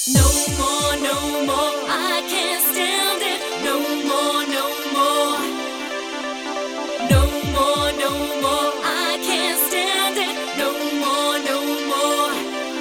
No more, no more, I can't stand it. No more, no more. No more, no more, I can't stand it. No more, no more.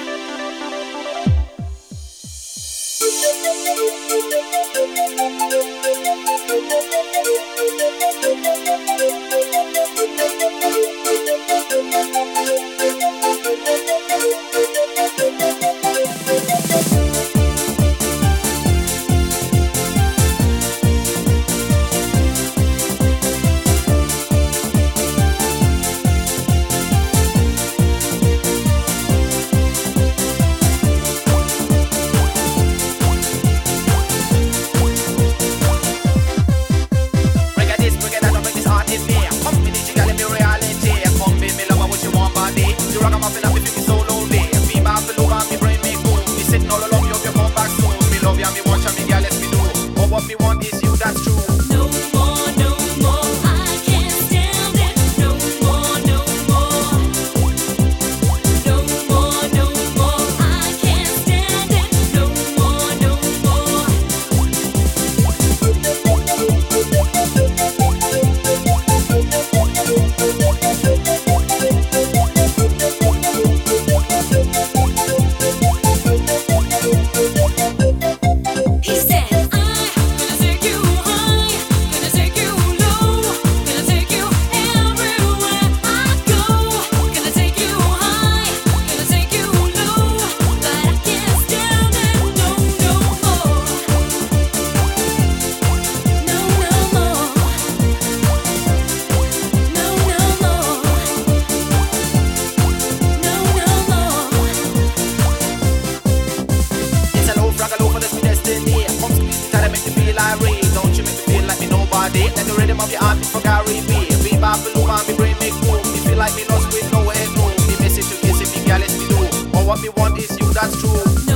What me want is you, that's true. No more, no more, I can't stand it. No more, no more. No more, no more, I can't stand it. No more, no more. He said, let the rhythm of your heart for Gary B. Be Babylon, and me brain make boom. Me feel like me lost with no head room. Me message to kiss me, girl, let me do. Or what me want is you, that's true.